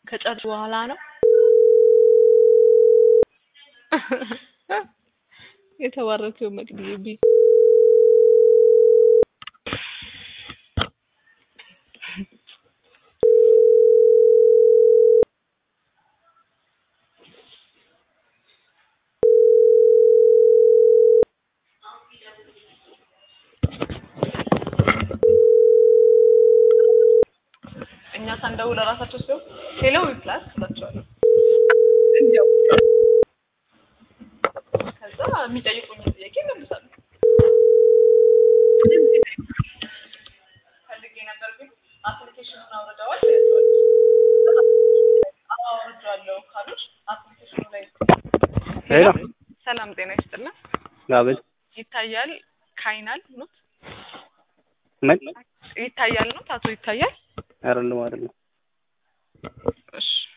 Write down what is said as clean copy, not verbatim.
ከጨርሱ በኋላ ነው የተባረከው መቅዲቢ እኛ ሳንደው ለራሳቸው ሰው ሄሎ ክላስ ብላችኋለሁ እንዴው ከዛ የሚጠይቁኝ ጥያቄ መልሳለሁ ፈልጌ ነበር ግን አፕሊኬሽኑን አውርደዋል አውርጃለሁ ካሉሽ አፕሊኬሽኑ ላይ ሄሎ ሰላም ጤና ይስጥልኝ ጋብል ይታያል ካይናል ኖት ምን ይታያል ኖት አቶ ይታያል አይደለም አይደለም እሺ